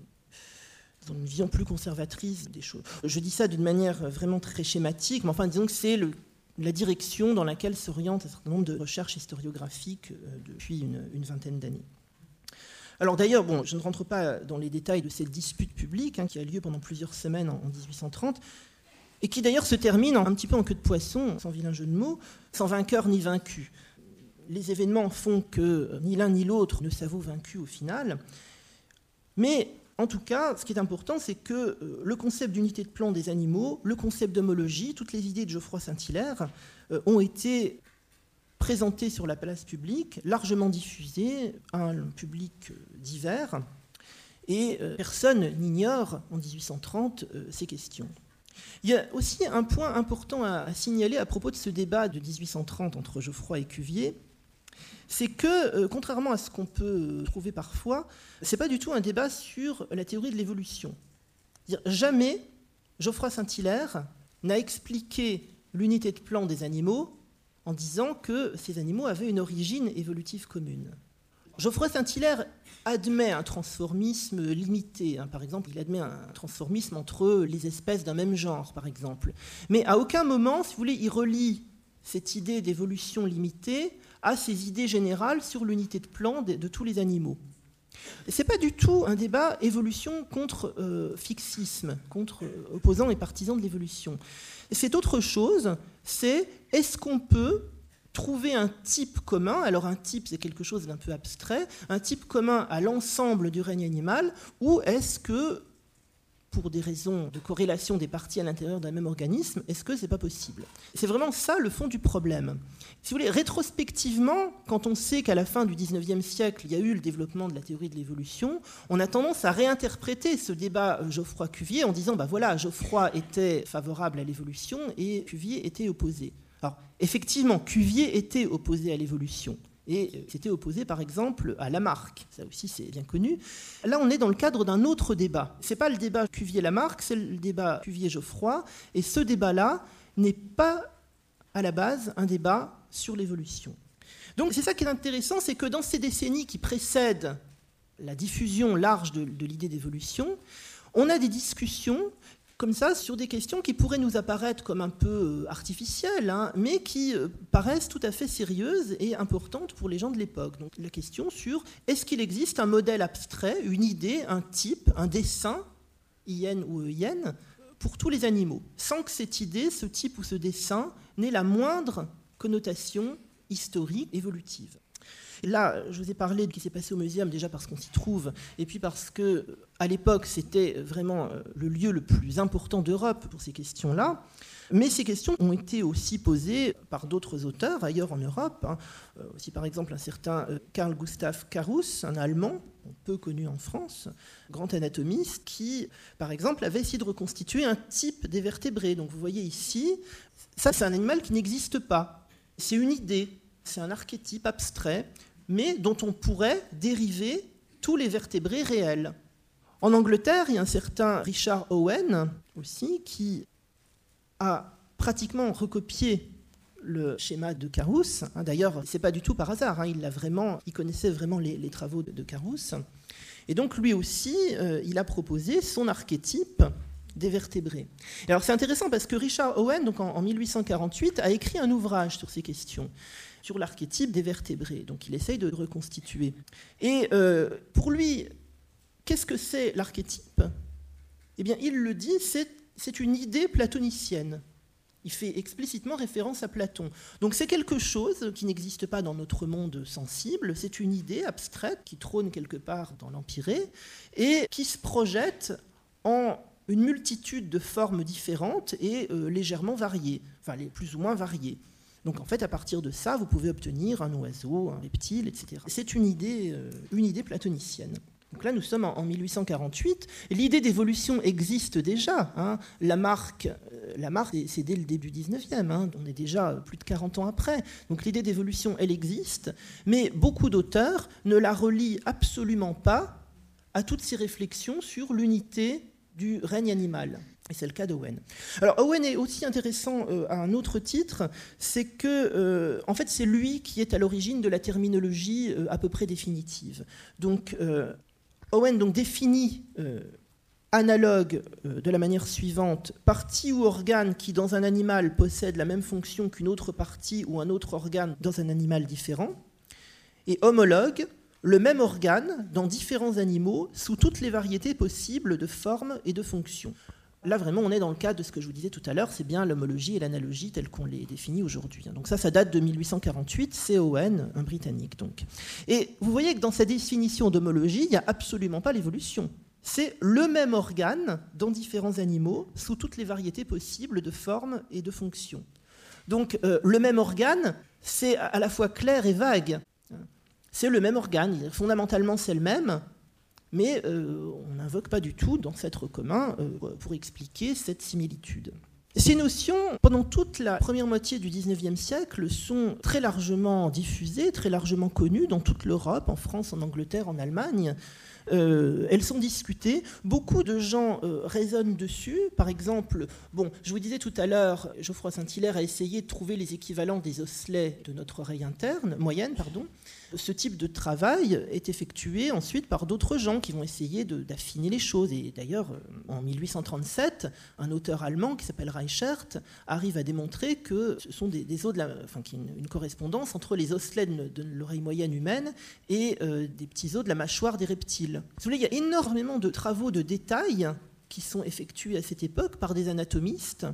Speaker 3: d'une vision plus conservatrice des choses. Je dis ça d'une manière vraiment très schématique, mais enfin disons que c'est la direction dans laquelle s'oriente un certain nombre de recherches historiographiques depuis une vingtaine d'années. Alors d'ailleurs, bon, je ne rentre pas dans les détails de cette dispute publique qui a lieu pendant plusieurs semaines en 1830, et qui d'ailleurs se termine un petit peu en queue de poisson, sans vilain jeu de mots, sans vainqueur ni vaincu. Les événements font que ni l'un ni l'autre ne s'avoue vaincu au final, mais en tout cas, ce qui est important, c'est que le concept d'unité de plan des animaux, le concept d'homologie, toutes les idées de Geoffroy Saint-Hilaire ont été présentées sur la place publique, largement diffusées à un public divers, et personne n'ignore en 1830 ces questions. Il y a aussi un point important à signaler à propos de ce débat de 1830 entre Geoffroy et Cuvier, c'est que, contrairement à ce qu'on peut trouver parfois, ce n'est pas du tout un débat sur la théorie de l'évolution. Jamais Geoffroy Saint-Hilaire n'a expliqué l'unité de plan des animaux en disant que ces animaux avaient une origine évolutive commune. Geoffroy Saint-Hilaire admet un transformisme limité. Par exemple, il admet un transformisme entre les espèces d'un même genre, par exemple. Mais à aucun moment, si vous voulez, il relie cette idée d'évolution limitée à ces idées générales sur l'unité de plan de tous les animaux. Ce n'est pas du tout un débat évolution contre fixisme, contre opposants et partisans de l'évolution. C'est autre chose, c'est est-ce qu'on peut trouver un type commun. Alors un type, c'est quelque chose d'un peu abstrait, un type commun à l'ensemble du règne animal, ou est-ce que, pour des raisons de corrélation des parties à l'intérieur d'un même organisme, est-ce que c'est pas possible ? C'est vraiment ça le fond du problème. Si vous voulez, rétrospectivement, quand on sait qu'à la fin du XIXe siècle, il y a eu le développement de la théorie de l'évolution, on a tendance à réinterpréter ce débat Geoffroy-Cuvier en disant, voilà, Geoffroy était favorable à l'évolution et Cuvier était opposé. Alors, effectivement, Cuvier était opposé à l'évolution. Et c'était opposé, par exemple, à Lamarck. Ça aussi, c'est bien connu. Là, on est dans le cadre d'un autre débat. Ce n'est pas le débat Cuvier-Lamarck, c'est le débat Cuvier-Geoffroy. Et ce débat-là n'est pas, à la base, un débat sur l'évolution. Donc, c'est ça qui est intéressant, c'est que dans ces décennies qui précèdent la diffusion large de l'idée d'évolution, on a des discussions comme ça sur des questions qui pourraient nous apparaître comme un peu artificielles, mais qui paraissent tout à fait sérieuses et importantes pour les gens de l'époque. Donc la question sur est-ce qu'il existe un modèle abstrait, une idée, un type, un dessin, IN ou EIN, pour tous les animaux, sans que cette idée, ce type ou ce dessin n'ait la moindre connotation historique, évolutive. Là, je vous ai parlé de ce qui s'est passé au Muséum, déjà parce qu'on s'y trouve, et puis parce qu'à l'époque, c'était vraiment le lieu le plus important d'Europe pour ces questions-là. Mais ces questions ont été aussi posées par d'autres auteurs ailleurs en Europe. Aussi, par exemple, un certain Carl Gustav Carus, un Allemand, peu connu en France, grand anatomiste, qui, par exemple, avait essayé de reconstituer un type des vertébrés. Donc vous voyez ici, ça c'est un animal qui n'existe pas. C'est une idée, c'est un archétype abstrait, mais dont on pourrait dériver tous les vertébrés réels. En Angleterre, il y a un certain Richard Owen aussi qui a pratiquement recopié le schéma de Carus. D'ailleurs, ce n'est pas du tout par hasard, il connaissait vraiment les travaux de Carus. Et donc lui aussi, il a proposé son archétype des vertébrés. Et alors c'est intéressant parce que Richard Owen, donc en 1848, a écrit un ouvrage sur ces questions, sur l'archétype des vertébrés. Donc il essaye de reconstituer. Et pour lui, qu'est-ce que c'est l'archétype ? Eh bien, il le dit, c'est une idée platonicienne. Il fait explicitement référence à Platon. Donc c'est quelque chose qui n'existe pas dans notre monde sensible, c'est une idée abstraite qui trône quelque part dans l'empyrée et qui se projette en une multitude de formes différentes et légèrement variées, enfin les plus ou moins variées. Donc en fait, à partir de ça, vous pouvez obtenir un oiseau, un reptile, etc. C'est une idée platonicienne. Donc là, nous sommes en 1848. L'idée d'évolution existe déjà. Lamarck, c'est dès le début 19e. On est déjà plus de 40 ans après. Donc l'idée d'évolution, elle existe. Mais beaucoup d'auteurs ne la relient absolument pas à toutes ces réflexions sur l'unité du règne animal. Et c'est le cas d'Owen. Alors Owen est aussi intéressant à un autre titre, c'est que en fait c'est lui qui est à l'origine de la terminologie à peu près définitive. Donc Owen définit analogue de la manière suivante: partie ou organe qui dans un animal possède la même fonction qu'une autre partie ou un autre organe dans un animal différent, et homologue, le même organe dans différents animaux sous toutes les variétés possibles de formes et de fonctions. Là, vraiment, on est dans le cadre de ce que je vous disais tout à l'heure, c'est bien l'homologie et l'analogie telles qu'on les définit aujourd'hui. Donc ça date de 1848, c'est Owen, un Britannique. Donc. Et vous voyez que dans sa définition d'homologie, il n'y a absolument pas l'évolution. C'est le même organe dans différents animaux sous toutes les variétés possibles de formes et de fonctions. Donc le même organe, c'est à la fois clair et vague. C'est le même organe, fondamentalement c'est le même, mais on n'invoque pas du tout d'ancêtre commun pour expliquer cette similitude. Ces notions, pendant toute la première moitié du XIXe siècle, sont très largement diffusées, très largement connues dans toute l'Europe, en France, en Angleterre, en Allemagne. Elles sont discutées. Beaucoup de gens raisonnent dessus. Par exemple, je vous disais tout à l'heure, Geoffroy Saint-Hilaire a essayé de trouver les équivalents des osselets de notre oreille moyenne. Ce type de travail est effectué ensuite par d'autres gens qui vont essayer d'affiner les choses. Et d'ailleurs, en 1837, un auteur allemand qui s'appelle Reichert arrive à démontrer que ce sont des os qu'il y a une correspondance entre les osselets de l'oreille moyenne humaine et des petits os de la mâchoire des reptiles. Vous voyez, il y a énormément de travaux de détail qui sont effectués à cette époque par des anatomistes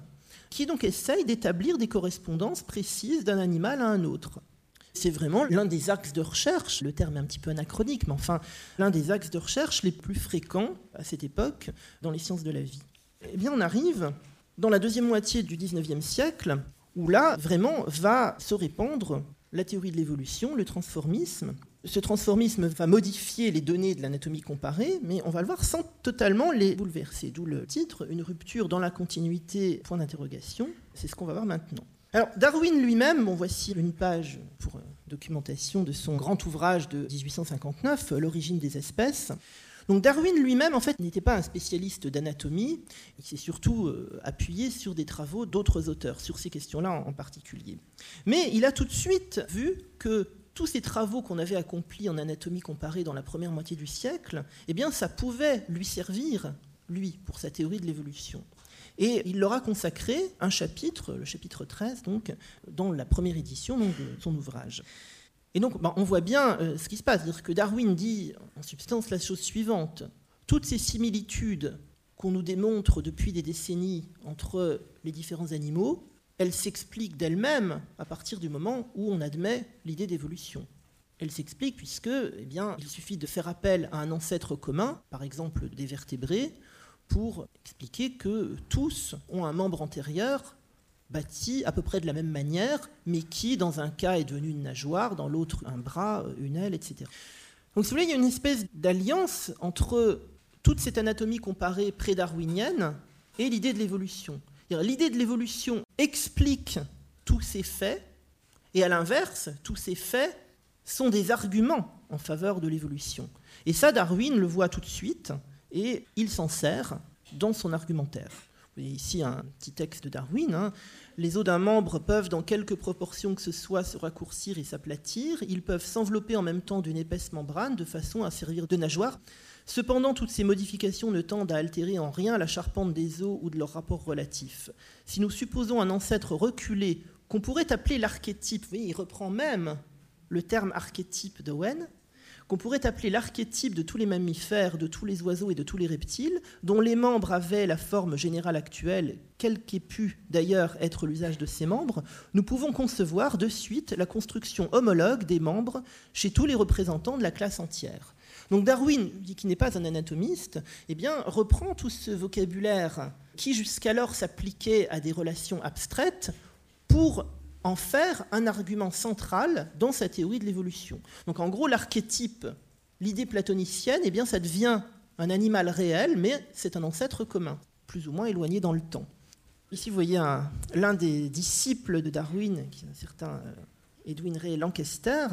Speaker 3: qui donc essaye d'établir des correspondances précises d'un animal à un autre. C'est vraiment l'un des axes de recherche, le terme est un petit peu anachronique, mais enfin, l'un des axes de recherche les plus fréquents à cette époque dans les sciences de la vie. Eh bien, on arrive dans la deuxième moitié du XIXe siècle, où là, vraiment, va se répandre la théorie de l'évolution, le transformisme. Ce transformisme va modifier les données de l'anatomie comparée, mais on va le voir sans totalement les bouleverser. D'où le titre, une rupture dans la continuité, point d'interrogation. C'est ce qu'on va voir maintenant. Alors, Darwin lui-même, voici une page pour documentation de son grand ouvrage de 1859, L'origine des espèces. Donc Darwin lui-même, en fait, n'était pas un spécialiste d'anatomie, il s'est surtout appuyé sur des travaux d'autres auteurs, sur ces questions-là en particulier. Mais il a tout de suite vu que tous ces travaux qu'on avait accomplis en anatomie comparée dans la première moitié du siècle, eh bien, ça pouvait lui servir, lui, pour sa théorie de l'évolution. Et il leur a consacré un chapitre, le chapitre 13, donc, dans la première édition donc, de son ouvrage. Et donc, on voit bien ce qui se passe. C'est-à-dire que Darwin dit, en substance, la chose suivante. Toutes ces similitudes qu'on nous démontre depuis des décennies entre les différents animaux, elles s'expliquent d'elles-mêmes à partir du moment où on admet l'idée d'évolution. Elles s'expliquent puisque, eh bien, il suffit de faire appel à un ancêtre commun, par exemple des vertébrés, pour expliquer que tous ont un membre antérieur bâti à peu près de la même manière, mais qui, dans un cas, est devenu une nageoire, dans l'autre, un bras, une aile, etc. Donc, si vous voulez, il y a une espèce d'alliance entre toute cette anatomie comparée pré-darwinienne et l'idée de l'évolution. L'idée de l'évolution explique tous ces faits, et à l'inverse, tous ces faits sont des arguments en faveur de l'évolution. Et ça, Darwin le voit tout de suite, et il s'en sert dans son argumentaire. Vous voyez ici un petit texte de Darwin. Les os d'un membre peuvent, dans quelque proportion que ce soit, se raccourcir et s'aplatir. Ils peuvent s'envelopper en même temps d'une épaisse membrane, de façon à servir de nageoire. Cependant, toutes ces modifications ne tendent à altérer en rien la charpente des os ou de leurs rapports relatifs. Si nous supposons un ancêtre reculé, qu'on pourrait appeler l'archétype, vous voyez, il reprend même le terme archétype d'Owen, qu'on pourrait appeler l'archétype de tous les mammifères, de tous les oiseaux et de tous les reptiles, dont les membres avaient la forme générale actuelle, quel qu'ait pu d'ailleurs être l'usage de ces membres, nous pouvons concevoir de suite la construction homologue des membres chez tous les représentants de la classe entière. Donc Darwin, qui n'est pas un anatomiste, eh bien, reprend tout ce vocabulaire qui jusqu'alors s'appliquait à des relations abstraites pour en faire un argument central dans sa théorie de l'évolution. Donc en gros, l'archétype, l'idée platonicienne, eh bien, ça devient un animal réel, mais c'est un ancêtre commun, plus ou moins éloigné dans le temps. Ici, vous voyez l'un des disciples de Darwin, qui est un certain Edwin Ray Lancaster,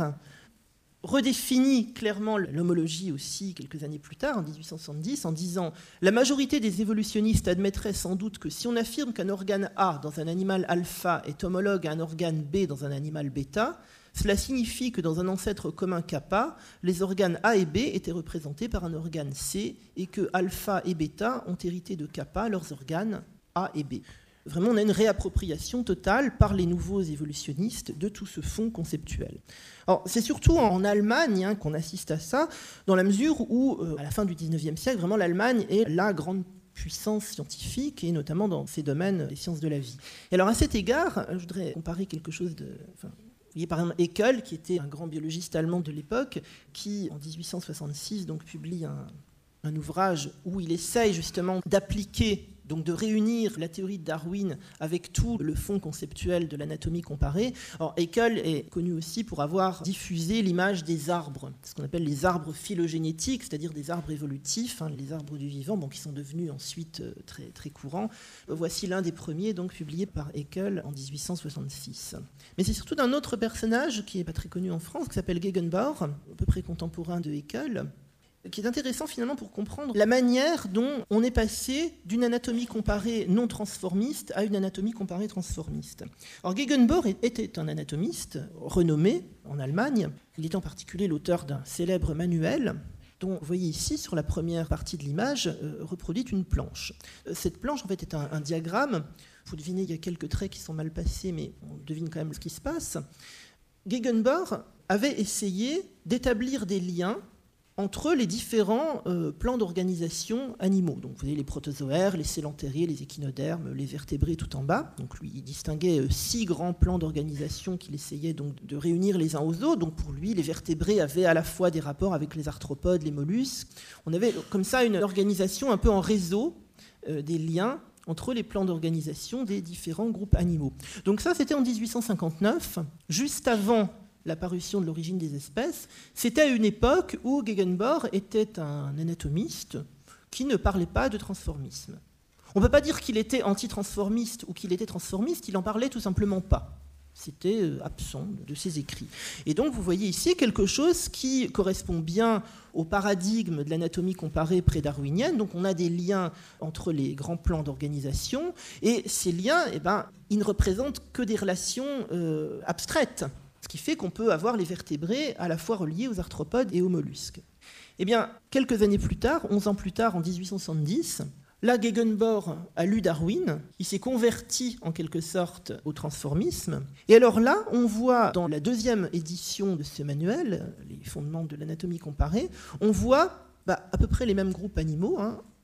Speaker 3: redéfinit clairement l'homologie aussi quelques années plus tard, en 1870, en disant « La majorité des évolutionnistes admettraient sans doute que si on affirme qu'un organe A dans un animal alpha est homologue à un organe B dans un animal bêta, cela signifie que dans un ancêtre commun kappa, les organes A et B étaient représentés par un organe C et que alpha et bêta ont hérité de kappa leurs organes A et B. » Vraiment, on a une réappropriation totale par les nouveaux évolutionnistes de tout ce fond conceptuel. Alors, c'est surtout en Allemagne qu'on assiste à ça, dans la mesure où, à la fin du XIXe siècle, vraiment l'Allemagne est la grande puissance scientifique, et notamment dans ces domaines des sciences de la vie. Et alors, à cet égard, je voudrais comparer quelque chose de... vous voyez, par exemple, Haeckel, qui était un grand biologiste allemand de l'époque, qui, en 1866, donc, publie un ouvrage où il essaye justement d'appliquer, donc de réunir la théorie de Darwin avec tout le fond conceptuel de l'anatomie comparée. Alors Haeckel est connu aussi pour avoir diffusé l'image des arbres, ce qu'on appelle les arbres phylogénétiques, c'est-à-dire des arbres évolutifs, les arbres du vivant, qui sont devenus ensuite très, très courants. Voici l'un des premiers, donc publié par Haeckel en 1866. Mais c'est surtout d'un autre personnage qui n'est pas très connu en France, qui s'appelle Gegenbaur, à peu près contemporain de Haeckel, qui est intéressant finalement pour comprendre la manière dont on est passé d'une anatomie comparée non transformiste à une anatomie comparée transformiste. Alors Gegenbaur était un anatomiste renommé en Allemagne. Il est en particulier l'auteur d'un célèbre manuel dont vous voyez ici, sur la première partie de l'image, reproduite une planche. Cette planche en fait est un diagramme. Vous devinez, il y a quelques traits qui sont mal passés, mais on devine quand même ce qui se passe. Gegenbaur avait essayé d'établir des liens entre les différents plans d'organisation animaux. Donc vous voyez les protozoaires, les célenthériers, les échinodermes, les vertébrés tout en bas. Donc lui, il distinguait 6 grands plans d'organisation qu'il essayait donc de réunir les uns aux autres. Donc pour lui, les vertébrés avaient à la fois des rapports avec les arthropodes, les mollusques. On avait comme ça une organisation un peu en réseau des liens entre les plans d'organisation des différents groupes animaux. Donc ça, c'était en 1859, juste avant la parution de l'origine des espèces. C'était à une époque où Gegenbaur était un anatomiste qui ne parlait pas de transformisme. On ne peut pas dire qu'il était anti-transformiste ou qu'il était transformiste, il n'en parlait tout simplement pas. C'était absent de ses écrits. Et donc vous voyez ici quelque chose qui correspond bien au paradigme de l'anatomie comparée pré-darwinienne. Donc on a des liens entre les grands plans d'organisation, et ces liens, ils ne représentent que des relations abstraites. Ce qui fait qu'on peut avoir les vertébrés à la fois reliés aux arthropodes et aux mollusques. Eh bien, quelques années plus tard, 11 ans plus tard, en 1870, là, Gegenbaur a lu Darwin, il s'est converti en quelque sorte au transformisme. Et alors là, on voit dans la 2e édition de ce manuel, les fondements de l'anatomie comparée, on voit à peu près les mêmes groupes animaux,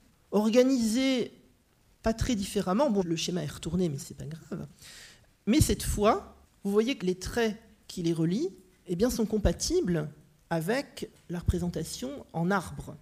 Speaker 3: organisés pas très différemment. Bon, le schéma est retourné, mais c'est pas grave. Mais cette fois, vous voyez que les traits qui les relient sont compatibles avec la représentation en arbre.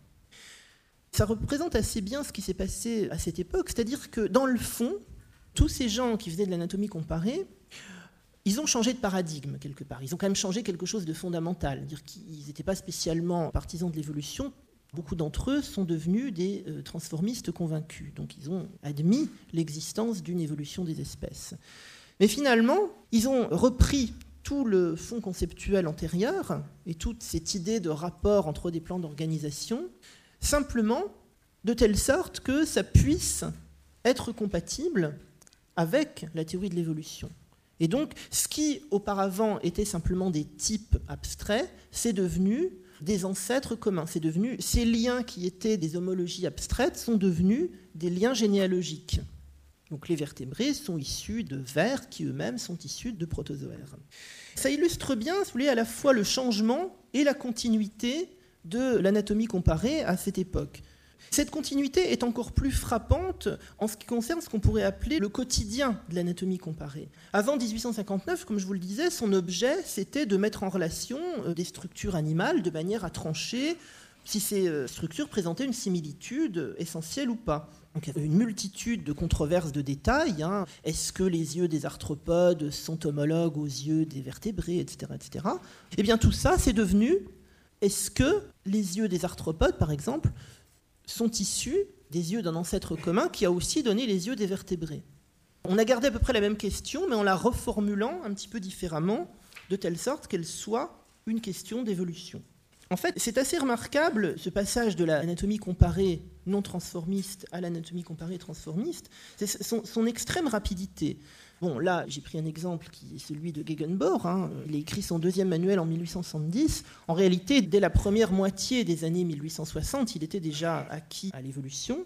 Speaker 3: Ça représente assez bien ce qui s'est passé à cette époque, c'est-à-dire que dans le fond, tous ces gens qui faisaient de l'anatomie comparée, ils ont changé de paradigme quelque part. Ils ont quand même changé quelque chose de fondamental, c'est-à-dire qu'ils n'étaient pas spécialement partisans de l'évolution. Beaucoup d'entre eux sont devenus des transformistes convaincus, donc ils ont admis l'existence d'une évolution des espèces. Mais finalement, ils ont repris tout le fond conceptuel antérieur et toute cette idée de rapport entre des plans d'organisation, simplement de telle sorte que ça puisse être compatible avec la théorie de l'évolution. Et donc, ce qui auparavant était simplement des types abstraits, c'est devenu des ancêtres communs. C'est devenu, ces liens qui étaient des homologies abstraites sont devenus des liens généalogiques. Donc les vertébrés sont issus de vers qui eux-mêmes sont issus de protozoaires. Ça illustre bien, si vous voulez, à la fois le changement et la continuité de l'anatomie comparée à cette époque. Cette continuité est encore plus frappante en ce qui concerne ce qu'on pourrait appeler le quotidien de l'anatomie comparée. Avant 1859, comme je vous le disais, son objet, c'était de mettre en relation des structures animales de manière à trancher si ces structures présentaient une similitude essentielle ou pas. Donc, il y avait une multitude de controverses de détails. Est-ce que les yeux des arthropodes sont homologues aux yeux des vertébrés, etc., etc. Eh bien, tout ça, c'est devenu... Est-ce que les yeux des arthropodes, par exemple, sont issus des yeux d'un ancêtre commun qui a aussi donné les yeux des vertébrés? On a gardé à peu près la même question, mais en la reformulant un petit peu différemment, de telle sorte qu'elle soit une question d'évolution. En fait, c'est assez remarquable, ce passage de l'anatomie comparée non transformiste à l'anatomie comparée transformiste, c'est son extrême rapidité. Bon, là, j'ai pris un exemple qui est celui de Gegenbaur. Il a écrit son 2e manuel en 1870. En réalité, dès la première moitié des années 1860, il était déjà acquis à l'évolution.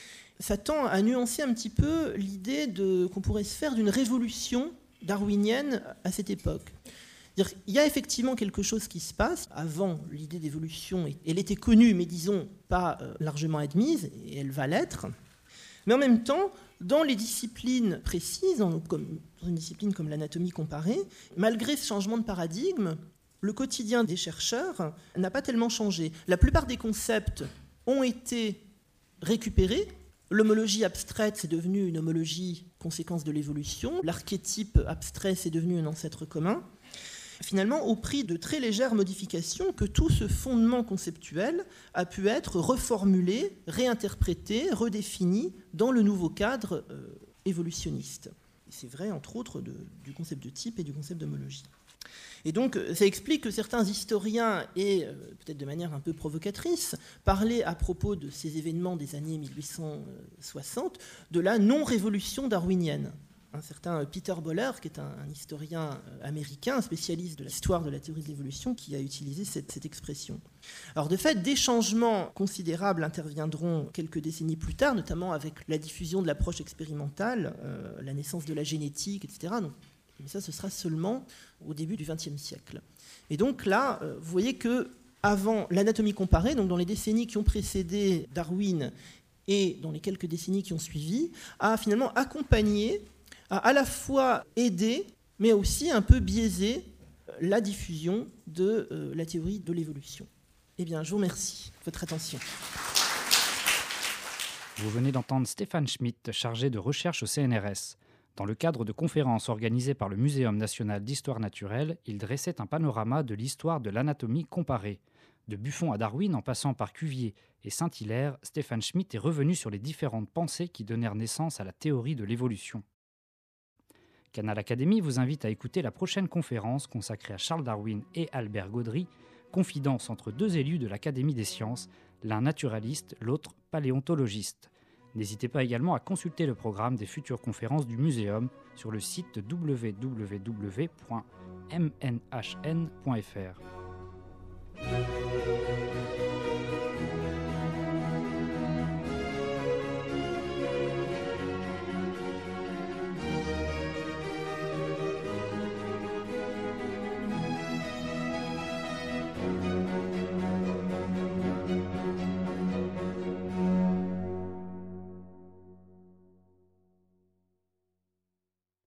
Speaker 3: Ça tend à nuancer un petit peu l'idée qu'on pourrait se faire d'une révolution darwinienne à cette époque. C'est-à-dire, il y a effectivement quelque chose qui se passe. Avant, l'idée d'évolution, elle était connue, mais disons pas largement admise, et elle va l'être. Mais en même temps, dans les disciplines précises, dans une discipline comme l'anatomie comparée, malgré ce changement de paradigme, le quotidien des chercheurs n'a pas tellement changé. La plupart des concepts ont été récupérés. L'homologie abstraite, c'est devenu une homologie conséquence de l'évolution. L'archétype abstrait, c'est devenu un ancêtre commun. Finalement, au prix de très légères modifications, que tout ce fondement conceptuel a pu être reformulé, réinterprété, redéfini dans le nouveau cadre évolutionniste. Et c'est vrai, entre autres, du concept de type et du concept d'homologie. Et donc, ça explique que certains historiens, et peut-être de manière un peu provocatrice, parlaient à propos de ces événements des années 1860 de la non-révolution darwinienne. Un certain Peter Boller, qui est un historien américain, un spécialiste de l'histoire de la théorie de l'évolution, qui a utilisé cette expression. Alors de fait, des changements considérables interviendront quelques décennies plus tard, notamment avec la diffusion de l'approche expérimentale, la naissance de la génétique, etc. Donc, mais ça, ce sera seulement au début du XXe siècle. Et donc là, vous voyez que avant l'anatomie comparée, donc dans les décennies qui ont précédé Darwin et dans les quelques décennies qui ont suivi, a finalement accompagné, a à la fois aidé, mais aussi un peu biaisé la diffusion de la théorie de l'évolution. Eh bien, je vous remercie de votre attention.
Speaker 2: Vous venez d'entendre Stéphane Schmitt, chargé de recherche au CNRS. Dans le cadre de conférences organisées par le Muséum national d'histoire naturelle, il dressait un panorama de l'histoire de l'anatomie comparée. De Buffon à Darwin, en passant par Cuvier et Saint-Hilaire, Stéphane Schmitt est revenu sur les différentes pensées qui donnèrent naissance à la théorie de l'évolution. Canal Académie vous invite à écouter la prochaine conférence consacrée à Charles Darwin et Albert Gaudry, confidence entre deux élus de l'Académie des sciences, l'un naturaliste, l'autre paléontologiste. N'hésitez pas également à consulter le programme des futures conférences du Muséum sur le site www.mnhn.fr.